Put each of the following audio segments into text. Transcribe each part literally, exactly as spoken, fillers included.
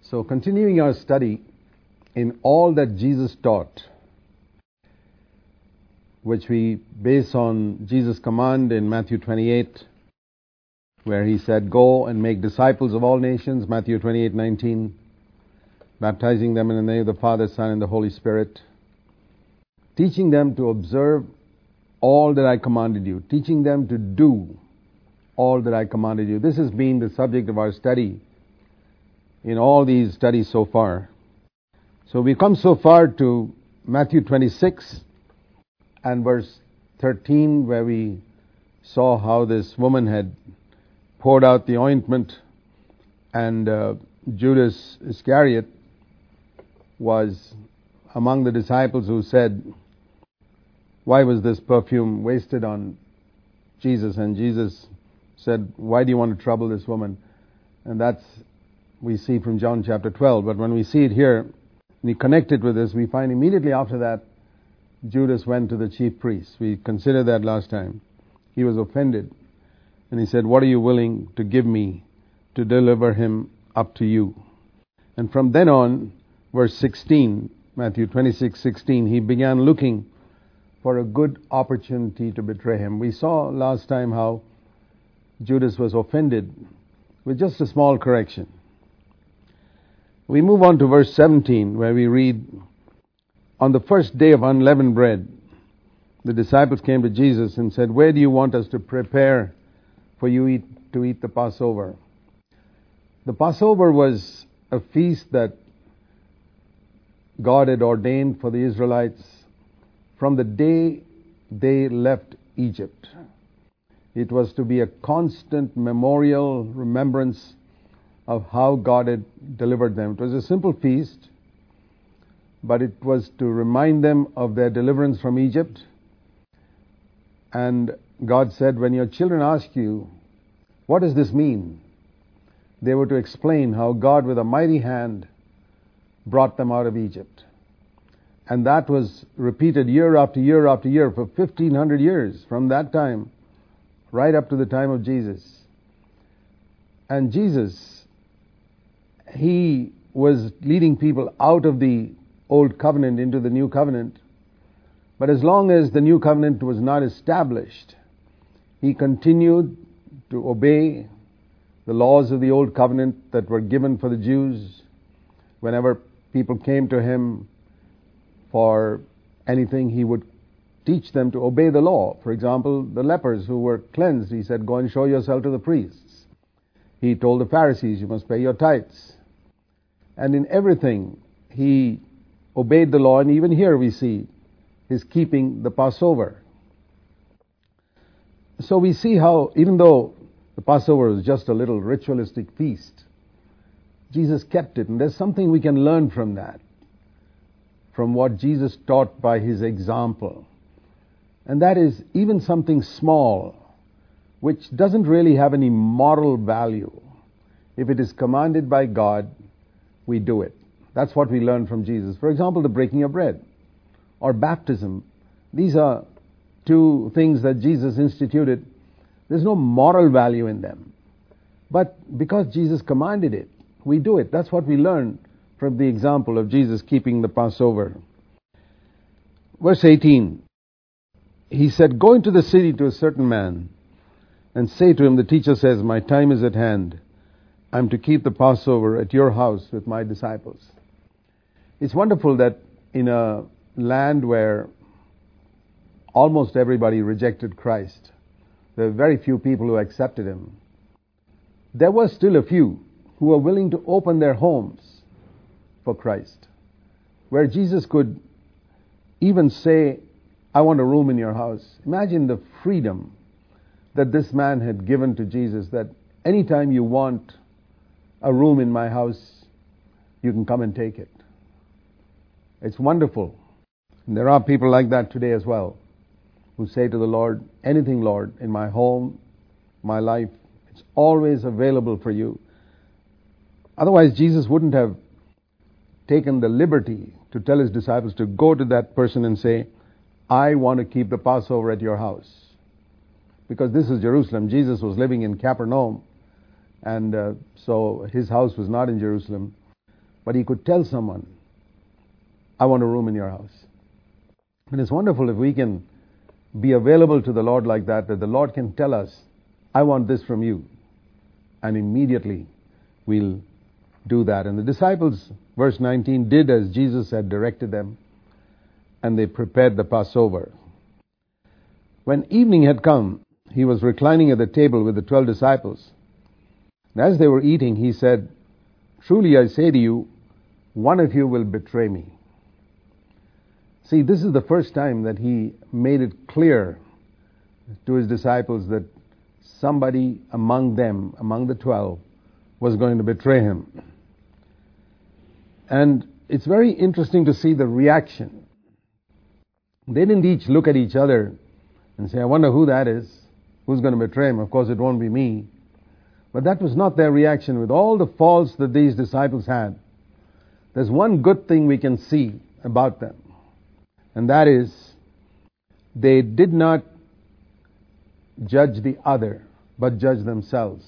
So continuing our study in all that Jesus taught, which we base on Jesus' command in Matthew twenty-eight, where he said, "Go and make disciples of all nations," Matthew twenty-eight nineteen, baptizing them in the name of the Father, Son, and the Holy Spirit, teaching them to observe all that I commanded you, teaching them to do all that I commanded you. This has been the subject of our study in all these studies so far. So we come so far to Matthew twenty-six and verse thirteen, where we saw how this woman had poured out the ointment, and uh, Judas Iscariot was among the disciples who said, "Why was this perfume wasted on Jesus?" And Jesus said, "Why do you want to trouble this woman?" And that's, we see from John chapter twelve. But when we see it here, and we connect it with this, we find immediately after that, Judas went to the chief priests. We considered that last time. He was offended. And he said, "What are you willing to give me to deliver him up to you?" And from then on, verse sixteen, Matthew twenty-six sixteen, he began looking for a good opportunity to betray him. We saw last time how Judas was offended with just a small correction. We move on to verse seventeen, where we read, "On the first day of unleavened bread, the disciples came to Jesus and said, 'Where do you want us to prepare for you eat, to eat the Passover?'" The Passover was a feast that God had ordained for the Israelites from the day they left Egypt. It was to be a constant memorial remembrance of how God had delivered them. It was a simple feast, but it was to remind them of their deliverance from Egypt. And God said, "When your children ask you, what does this mean?" they were to explain how God with a mighty hand brought them out of Egypt. And that was repeated year after year after year for fifteen hundred years, from that time right up to the time of Jesus. And Jesus, he was leading people out of the old covenant into the new covenant. But as long as the new covenant was not established, he continued to obey the laws of the old covenant that were given for the Jews. Whenever people came to him for anything, he would teach them to obey the law. For example, the lepers who were cleansed, he said, "Go and show yourself to the priests." He told the Pharisees, "You must pay your tithes." And in everything, he obeyed the law. And even here we see his keeping the Passover. So we see how, even though the Passover was just a little ritualistic feast, Jesus kept it. And there's something we can learn from that, from what Jesus taught by his example. And that is, even something small, which doesn't really have any moral value, if it is commanded by God, we do it. That's what we learn from Jesus. For example, the breaking of bread or baptism. These are two things that Jesus instituted. There's no moral value in them. But because Jesus commanded it, we do it. That's what we learn from the example of Jesus keeping the Passover. Verse eighteen, he said, "Go into the city to a certain man and say to him, the teacher says, 'My time is at hand. I'm to keep the Passover at your house with my disciples.'" It's wonderful that in a land where almost everybody rejected Christ, there were very few people who accepted him, there were still a few who were willing to open their homes for Christ, where Jesus could even say, "I want a room in your house." Imagine the freedom that this man had given to Jesus, that anytime you want a room in my house, you can come and take it. It's wonderful. And there are people like that today as well, who say to the Lord, "Anything, Lord, in my home, my life, it's always available for you." Otherwise, Jesus wouldn't have taken the liberty to tell his disciples to go to that person and say, "I want to keep the Passover at your house." Because this is Jerusalem. Jesus was living in Capernaum, and uh, so his house was not in Jerusalem. but he could tell someone, I want a room in your house. And it's wonderful if we can be available to the Lord like that, that the Lord can tell us, I want this from you. And immediately we'll do that. And the disciples, verse nineteen, did as Jesus had directed them, and they prepared the Passover. When evening had come, he was reclining at the table with the twelve disciples. And as they were eating, he said, truly I say to you, one of you will betray me. See, this is the first time that he made it clear to his disciples that somebody among them, among the twelve, was going to betray him. And it's very interesting to see the reaction. They didn't each look at each other and say, I wonder who that is. Who's going to betray him? Of course, it won't be me. But that was not their reaction. With all the faults that these disciples had, there's one good thing we can see about them. And that is, they did not judge the other, but judge themselves.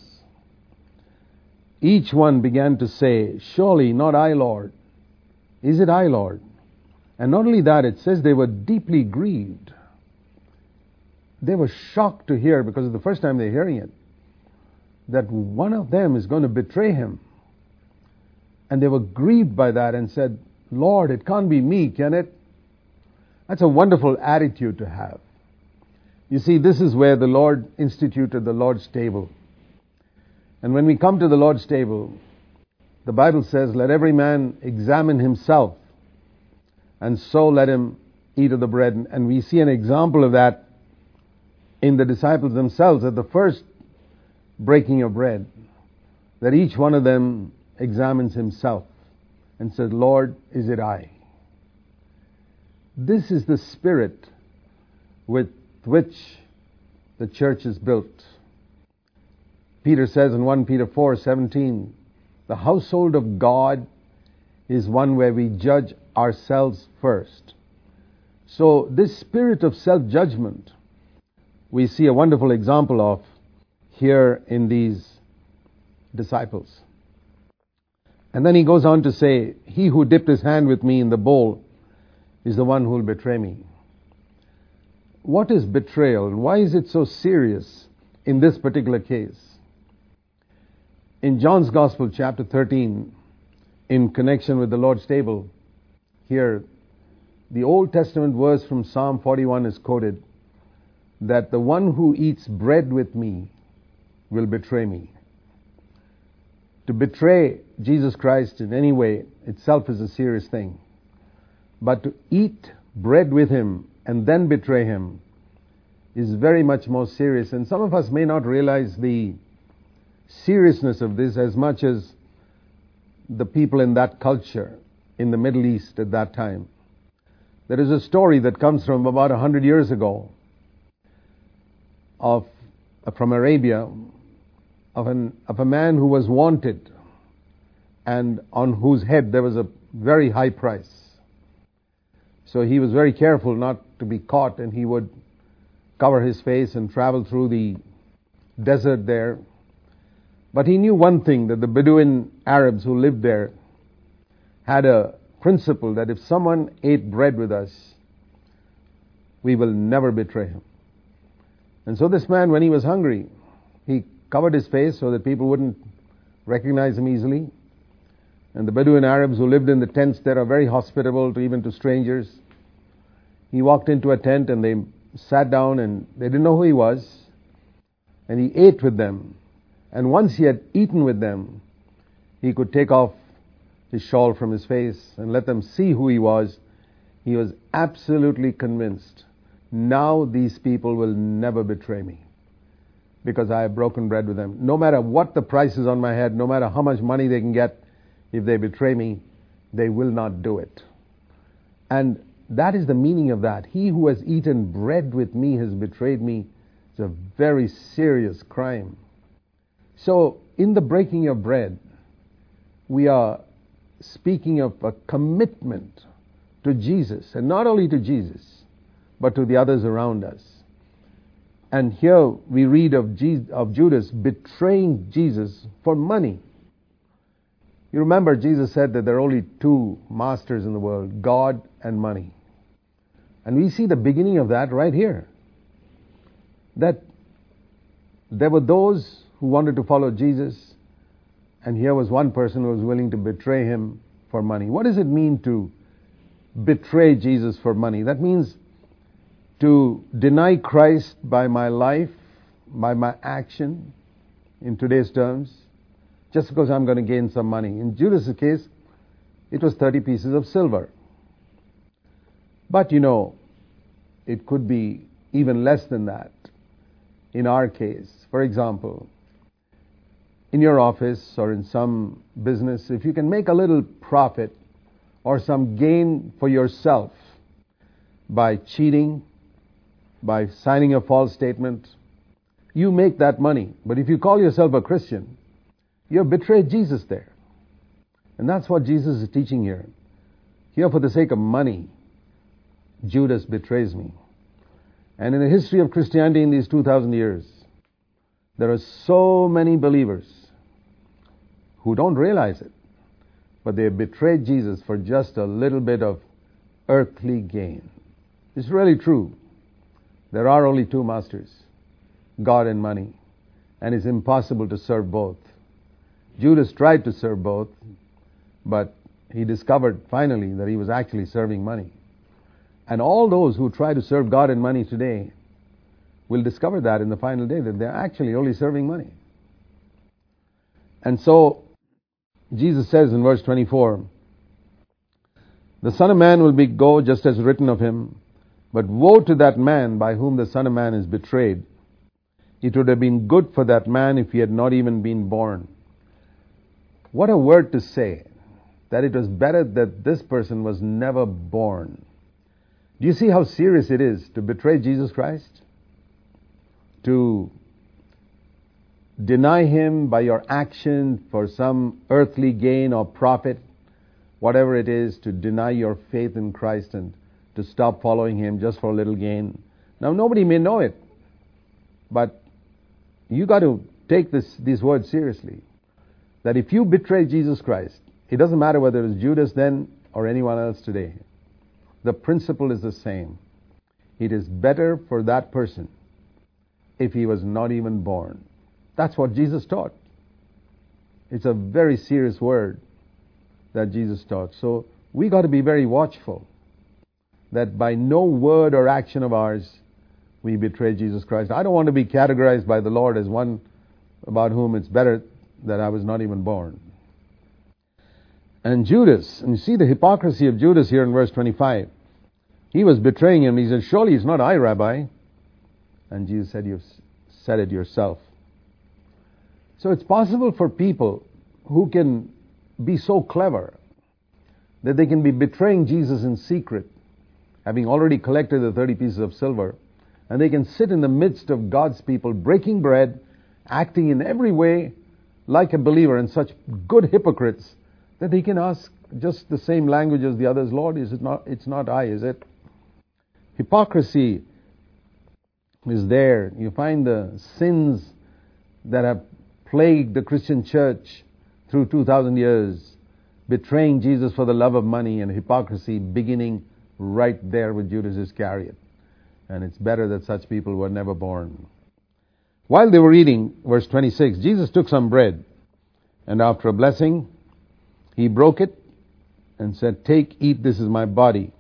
Each one began to say, surely not I, Lord. Is it I, Lord? And not only that, it says they were deeply grieved. They were shocked to hear, because it's the first time they're hearing it, that one of them is going to betray him. And they were grieved by that and said, Lord, it can't be me, can it? That's a wonderful attitude to have. You see, this is where the Lord instituted the Lord's table. And when we come to the Lord's table, the Bible says, let every man examine himself, and so let him eat of the bread. And we see an example of that in the disciples themselves at the first breaking of bread, that each one of them examines himself and says, Lord, is it I? This is the spirit with which the church is built. Peter says in First Peter four seventeen, the household of God is one where we judge ourselves first. So this spirit of self-judgment we see a wonderful example of here in these disciples. And then he goes on to say, he who dipped his hand with me in the bowl is the one who will betray me. What is betrayal, and why is it so serious in this particular case? In John's Gospel, chapter thirteen, in connection with the Lord's table, here, the Old Testament verse from Psalm forty-one is quoted, that the one who eats bread with me will betray me. To betray Jesus Christ in any way itself is a serious thing. But to eat bread with him and then betray him is very much more serious. And some of us may not realize the seriousness of this as much as the people in that culture in the Middle East at that time. There is a story that comes from about a hundred years ago of from Arabia of an of a man who was wanted and on whose head there was a very high price. So he was very careful not to be caught, and he would cover his face and travel through the desert there. But he knew one thing, that the Bedouin Arabs who lived there had a principle that if someone ate bread with us, we will never betray him. And so this man, when he was hungry, he covered his face so that people wouldn't recognize him easily. And the Bedouin Arabs who lived in the tents there are very hospitable to even to strangers. He walked into a tent and they sat down and they didn't know who he was. And he ate with them. And once he had eaten with them, he could take off his shawl from his face and let them see who he was. He was absolutely convinced, now these people will never betray me, because I have broken bread with them. No matter what the price is on my head, no matter how much money they can get, if they betray me, they will not do it. And that is the meaning of that. He who has eaten bread with me has betrayed me. It's a very serious crime. So, in the breaking of bread, we are speaking of a commitment to Jesus, and not only to Jesus, but to the others around us. And here we read of, Jesus, of Judas betraying Jesus for money. You remember Jesus said that there are only two masters in the world, God and money. And we see the beginning of that right here. That there were those who wanted to follow Jesus, and here was one person who was willing to betray him for money. What does it mean to betray Jesus for money? That means to deny Christ by my life, by my action, in today's terms, just because I'm going to gain some money. In Judas' case, it was thirty pieces of silver. But you know, it could be even less than that. In our case, for example, in your office or in some business, if you can make a little profit or some gain for yourself by cheating, by signing a false statement, you make that money. But if you call yourself a Christian, you've betrayed Jesus there. And that's what Jesus is teaching here. Here, for the sake of money, Judas betrays me. And in the history of Christianity in these two thousand years, there are so many believers who don't realize it, but they betrayed Jesus for just a little bit of earthly gain. It's really true. There are only two masters, God and money, and it's impossible to serve both. Judas tried to serve both, but he discovered finally that he was actually serving money. And all those who try to serve God and money today will discover that in the final day, that they're actually only serving money. And so, Jesus says in verse twenty-four, the Son of Man will be go just as written of him, but woe to that man by whom the Son of Man is betrayed. It would have been good for that man if he had not even been born. What a word to say, that it was better that this person was never born. Do you see how serious it is to betray Jesus Christ? To deny him by your action for some earthly gain or profit, whatever it is, to deny your faith in Christ and to stop following him just for a little gain. Now, nobody may know it, but you got to take this, these words seriously. That if you betray Jesus Christ, it doesn't matter whether it was Judas then or anyone else today. The principle is the same. It is better for that person if he was not even born. That's what Jesus taught. It's a very serious word that Jesus taught. So we got to be very watchful that by no word or action of ours we betray Jesus Christ. I don't want to be categorized by the Lord as one about whom it's better that I was not even born. And Judas, and you see the hypocrisy of Judas here in verse twenty-five. He was betraying him. He said, surely it's not I, Rabbi. And Jesus said, you've said it yourself. So it's possible for people who can be so clever that they can be betraying Jesus in secret, having already collected the thirty pieces of silver, and they can sit in the midst of God's people, breaking bread, acting in every way like a believer, and such good hypocrites that they can ask just the same language as the others. Lord, is it not? It's not I, is it? Hypocrisy is there. You find the sins that have plagued the Christian church through two thousand years, betraying Jesus for the love of money, and hypocrisy beginning right there with Judas Iscariot. And it's better that such people were never born. While they were eating, verse twenty-six, Jesus took some bread, and after a blessing, he broke it and said, take, eat, this is my body.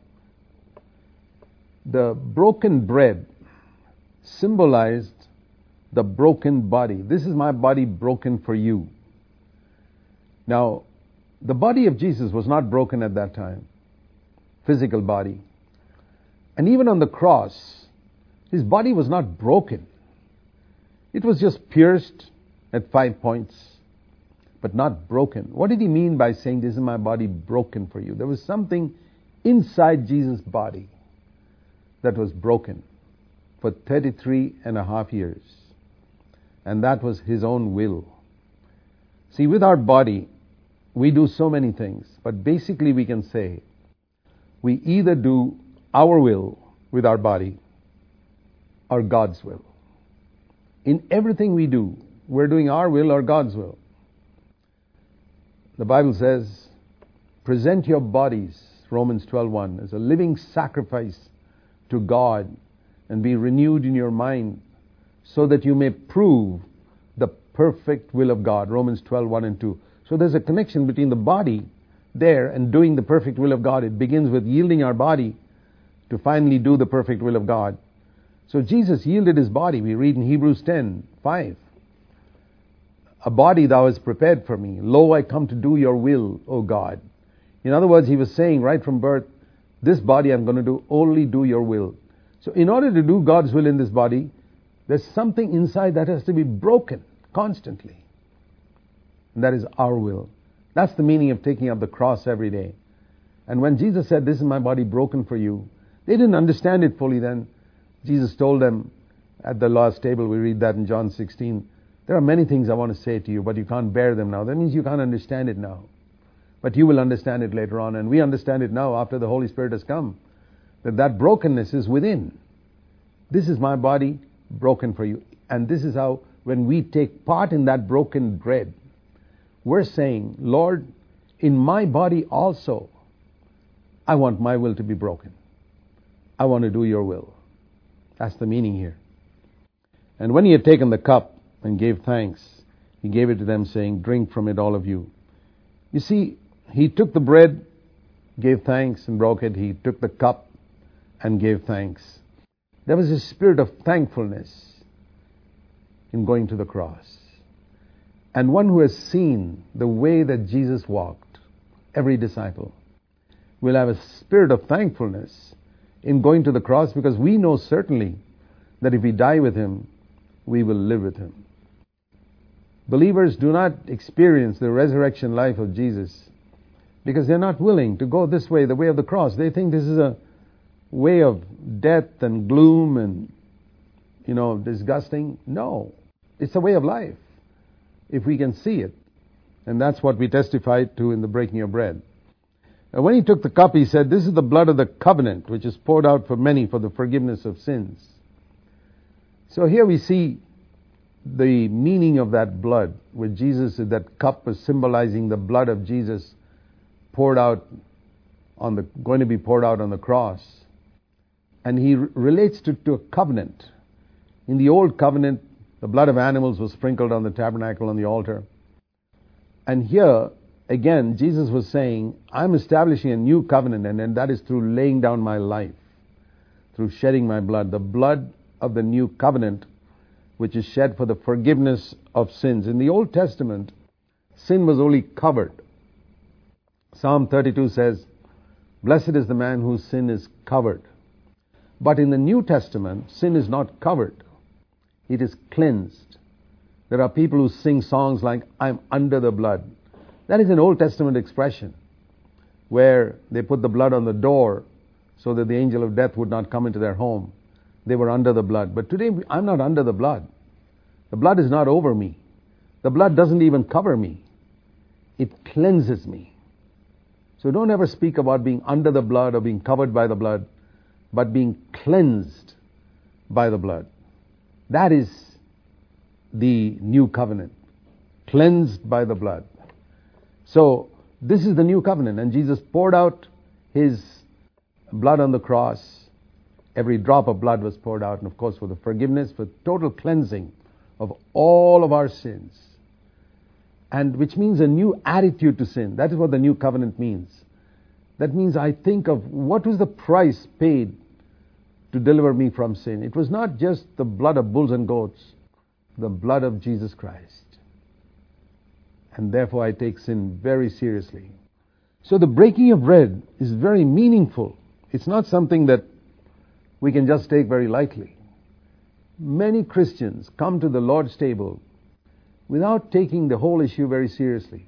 The broken bread symbolized the broken body. This is my body broken for you. Now, the body of Jesus was not broken at that time. Physical body. And even on the cross, his body was not broken. It was just pierced at five points, but not broken. What did he mean by saying, this is my body broken for you? There was something inside Jesus' body that was broken for thirty-three and a half years. And that was his own will. See, with our body, we do so many things, but basically we can say, we either do our will with our body or God's will. In everything we do, we're doing our will or God's will. The Bible says, present your bodies, Romans twelve one, as a living sacrifice to God, and be renewed in your mind, so that you may prove the perfect will of God, Romans twelve one and two. So there's a connection between the body there and doing the perfect will of God. It begins with yielding our body to finally do the perfect will of God. So Jesus yielded his body. We read in Hebrews ten five. A body thou hast prepared for me. Lo, I come to do your will, O God. In other words, he was saying right from birth, this body I'm going to do, only do your will. So in order to do God's will in this body, there's something inside that has to be broken constantly. And that is our will. That's the meaning of taking up the cross every day. And when Jesus said, this is my body broken for you, they didn't understand it fully then. Jesus told them at the Lord's table, we read that in John sixteen, there are many things I want to say to you, but you can't bear them now. That means you can't understand it now. But you will understand it later on. And we understand it now after the Holy Spirit has come. That that brokenness is within. This is my body broken for you. And this is how, when we take part in that broken bread, we're saying, Lord, in my body also, I want my will to be broken. I want to do your will. That's the meaning here. And when he had taken the cup and gave thanks, he gave it to them, saying, drink from it, all of you. You see, he took the bread, gave thanks and broke it. He took the cup and gave thanks. There was a spirit of thankfulness in going to the cross. And one who has seen the way that Jesus walked, every disciple, will have a spirit of thankfulness in going to the cross, because we know certainly that if we die with him, we will live with him. Believers do not experience the resurrection life of Jesus because they're not willing to go this way, the way of the cross. They think this is a way of death and gloom and, you know, disgusting. No, it's a way of life, if we can see it. And that's what we testified to in the breaking of bread. And when he took the cup, he said, this is the blood of the covenant, which is poured out for many for the forgiveness of sins. So here we see the meaning of that blood, with Jesus, that cup was symbolizing the blood of Jesus poured out on the, going to be poured out on the cross. And he re- relates to, to a covenant. In the old covenant, the blood of animals was sprinkled on the tabernacle, on the altar. And here, again, Jesus was saying, I'm establishing a new covenant, and, and that is through laying down my life, through shedding my blood, the blood of the new covenant, which is shed for the forgiveness of sins. In the Old Testament, sin was only covered. Psalm thirty-two says, blessed is the man whose sin is covered. But in the New Testament, sin is not covered. It is cleansed. There are people who sing songs like, I'm under the blood. That is an Old Testament expression, where they put the blood on the door so that the angel of death would not come into their home. They were under the blood. But today, I'm not under the blood. The blood is not over me. The blood doesn't even cover me. It cleanses me. So don't ever speak about being under the blood or being covered by the blood, but being cleansed by the blood. That is the new covenant. Cleansed by the blood. So this is the new covenant, and Jesus poured out his blood on the cross. Every drop of blood was poured out, and of course for the forgiveness, for total cleansing of all of our sins. And which means a new attitude to sin. That is what the new covenant means. That means I think of what was the price paid to deliver me from sin. It was not just the blood of bulls and goats, the blood of Jesus Christ. And therefore I take sin very seriously. So the breaking of bread is very meaningful. It's not something that we can just take very lightly. Many Christians come to the Lord's table without taking the whole issue very seriously.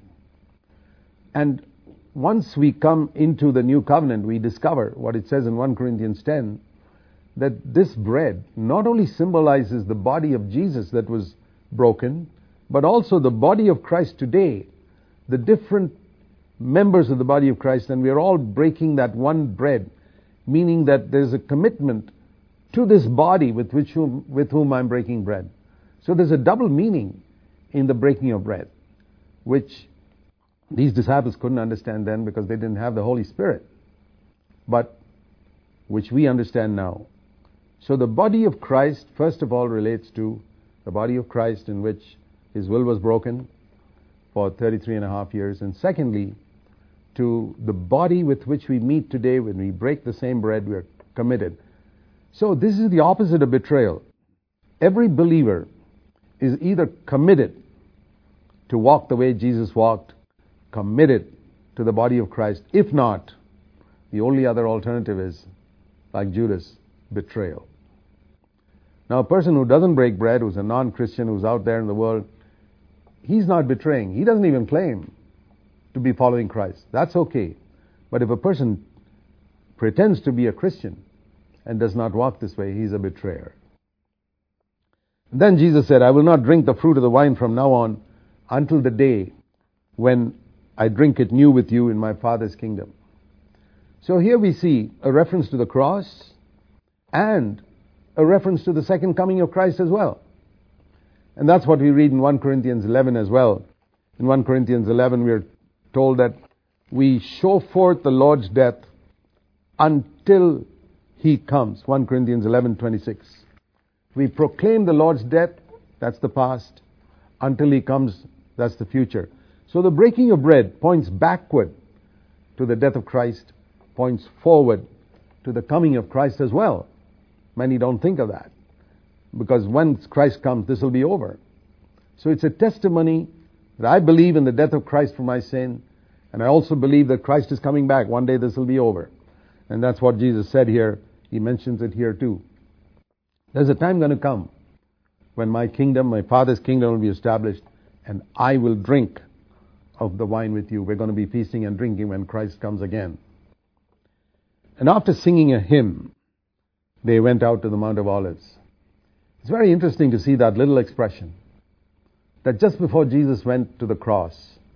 And once we come into the new covenant, we discover what it says in First Corinthians ten, that this bread not only symbolizes the body of Jesus that was broken, but also the body of Christ today, the different members of the body of Christ, and we are all breaking that one bread, meaning that there's a commitment to this body with which whom, with whom I'm breaking bread. So there's a double meaning in the breaking of bread, which These disciples couldn't understand then because they didn't have the Holy Spirit, but which we understand now. So the body of Christ, first of all, relates to the body of Christ in which His will was broken for thirty-three and a half years. And secondly, to the body with which we meet today when we break the same bread, we are committed. So this is the opposite of betrayal. Every believer is either committed to walk the way Jesus walked, committed to the body of Christ. If not, the only other alternative is, like Judas, betrayal. Now, a person who doesn't break bread, who's a non-Christian, who's out there in the world, he's not betraying. He doesn't even claim to be following Christ. That's okay. But if a person pretends to be a Christian and does not walk this way, he's a betrayer. And then Jesus said, I will not drink the fruit of the vine from now on until the day when I drink it new with you in my Father's kingdom. So here we see a reference to the cross and a reference to the second coming of Christ as well. And that's what we read in First Corinthians eleven as well. In First Corinthians eleven we are told that we show forth the Lord's death until He comes. First Corinthians eleven twenty-six. We proclaim the Lord's death, that's the past, until He comes, that's the future. So the breaking of bread points backward to the death of Christ, points forward to the coming of Christ as well. Many don't think of that, because when Christ comes, this will be over. So it's a testimony that I believe in the death of Christ for my sin, and I also believe that Christ is coming back. One day this will be over. And that's what Jesus said here. He mentions it here too. There's a time going to come when my kingdom, my Father's kingdom will be established, and I will drink of the wine with you. We're going to be feasting and drinking when Christ comes again. And after singing a hymn, they went out to the Mount of Olives. It's very interesting to see that little expression, that just before Jesus went to the cross,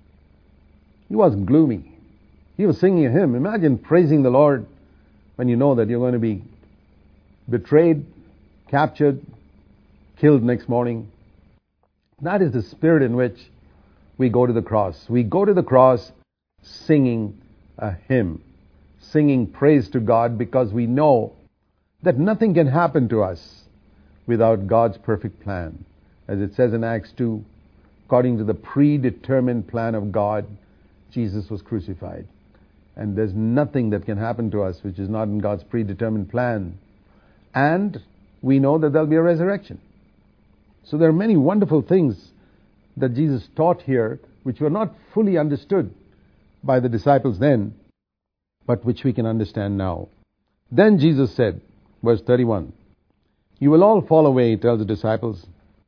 He was gloomy. He was singing a hymn. Imagine praising the Lord when you know that you're going to be betrayed, captured, killed next morning. That is the spirit in which we go to the cross. We go to the cross singing a hymn, singing praise to God, because we know that nothing can happen to us without God's perfect plan. As it says in Acts two, according to the predetermined plan of God, Jesus was crucified. And there's nothing that can happen to us which is not in God's predetermined plan. And we know that there'll be a resurrection. So there are many wonderful things that Jesus taught here which were not fully understood by the disciples then, but which we can understand now. Then Jesus said, verse thirty-one, you will all fall away, he tells the disciples,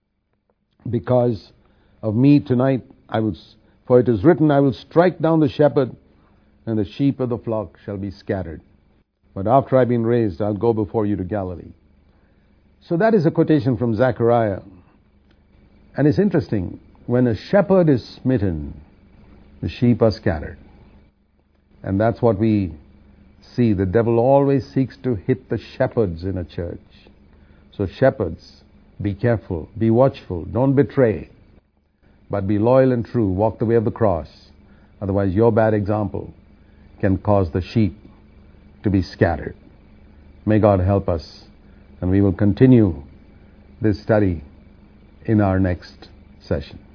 because of me tonight, I will, for it is written, I will strike down the shepherd, and the sheep of the flock shall be scattered. But after I've been raised, I'll go before you to Galilee. So that is a quotation from Zechariah. And it's interesting, when a shepherd is smitten, the sheep are scattered. And that's what we see. The devil always seeks to hit the shepherds in a church. So shepherds, be careful, be watchful, don't betray, but be loyal and true, walk the way of the cross. Otherwise your bad example can cause the sheep to be scattered. May God help us, and we will continue this study in our next session.